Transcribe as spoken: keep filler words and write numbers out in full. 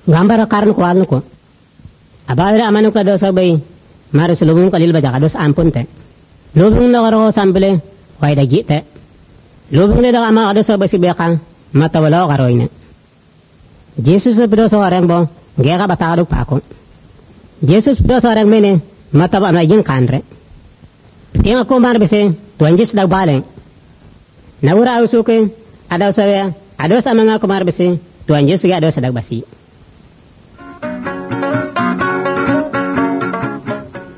Gambara karnu ko alnu ko. Abadra amanu ka dosa bay. Maru sulubung kalil ba jaka dos ampun te. Lubung na karo sambele way da gite. Lubung na da ama dosa bay si beka mata wala karo ina. Jesus dosa orang bo gera batado pako. Jesus dosa orang mene mata ba na yin kanre. Tiang ko mar bese tuan Jesus dag baleng. Naura usuke ada usaha ada sama nga kumar besi tuan Jesus ga ada sadag basi.